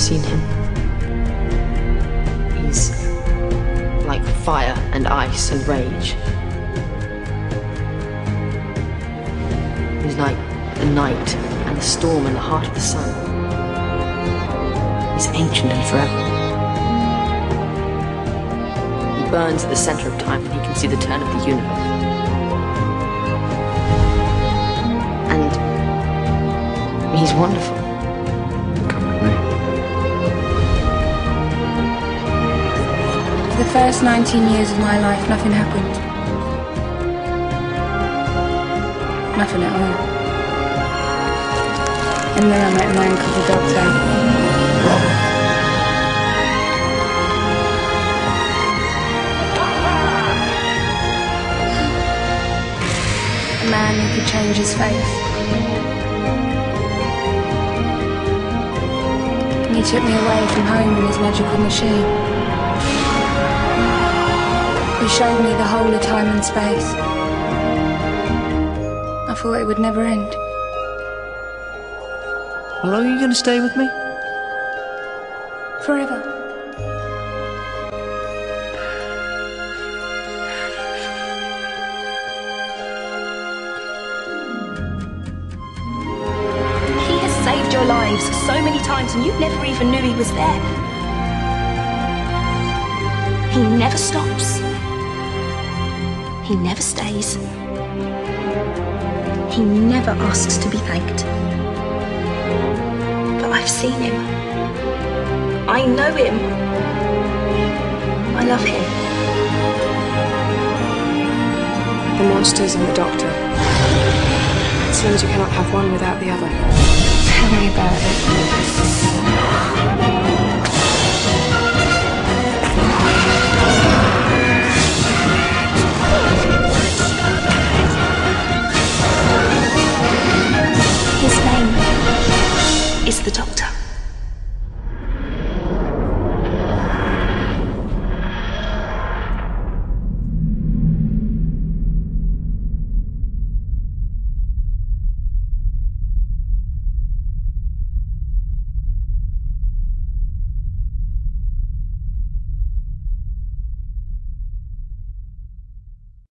seen him. He's like fire and ice and rage. He's like the night and the storm in the heart of the sun. He's ancient and forever. He burns at the center of time and he can see the turn of the universe. And he's wonderful. Come with me. For the first 19 years of my life, nothing happened. Nothing at all. And then I met a man called the Doctor. A man who could change his face. And he took me away from home in his magical machine. He showed me the whole of time and space. I thought it would never end. How long are you going to stay with me? Forever. He has saved your lives so many times and you never even knew he was there. He never stops. He never stays. He never asks to be thanked. But I've seen him. I know him. I love him. The monsters and the Doctor. It seems you cannot have one without the other. Tell me about it.